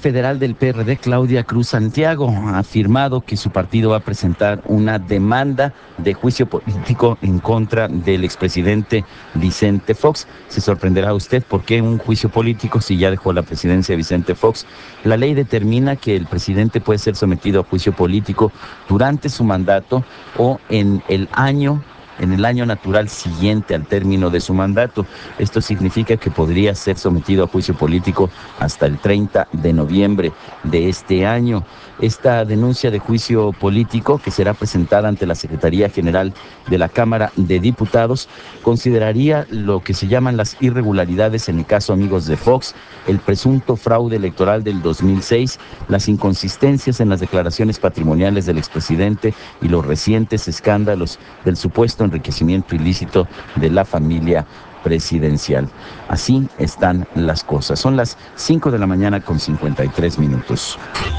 federal del PRD, Claudia Cruz Santiago, ha afirmado que su partido va a presentar una demanda de juicio político en contra del expresidente Vicente Fox. Se sorprenderá usted por qué un juicio político si ya dejó la presidencia Vicente Fox. La ley determina que el presidente puede ser sometido a juicio político durante su mandato o en el año natural siguiente al término de su mandato. Esto significa que podría ser sometido a juicio político hasta el 30 de noviembre de este año. Esta denuncia de juicio político, que será presentada ante la Secretaría General de la Cámara de Diputados, consideraría lo que se llaman las irregularidades en el caso Amigos de Fox, el presunto fraude electoral del 2006, las inconsistencias en las declaraciones patrimoniales del expresidente y los recientes escándalos del supuesto enriquecimiento ilícito de la familia presidencial. Así están las cosas. Son las 5 de la mañana con 53 minutos.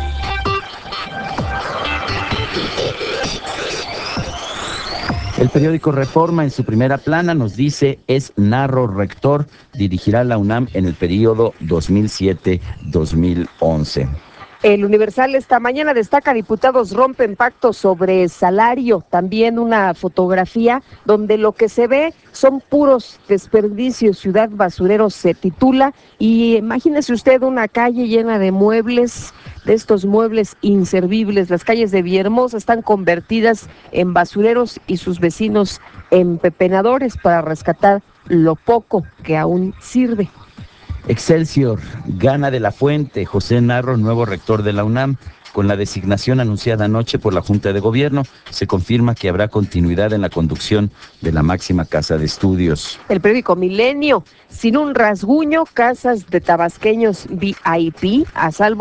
El periódico Reforma en su primera plana nos dice: es Narro rector, dirigirá la UNAM en el periodo 2007-2011. El Universal esta mañana destaca: diputados rompen pacto sobre salario. También una fotografía donde lo que se ve son puros desperdicios. Ciudad Basurero se titula, y imagínese usted una calle llena de muebles, de estos muebles inservibles. Las calles de Villahermosa están convertidas en basureros y sus vecinos en pepenadores para rescatar lo poco que aún sirve. Excelsior, gana de la Fuente, José Narro, nuevo rector de la UNAM. Con la designación anunciada anoche por la Junta de Gobierno, se confirma que habrá continuidad en la conducción de la máxima casa de estudios. El periódico Milenio: sin un rasguño, casas de tabasqueños VIP a salvo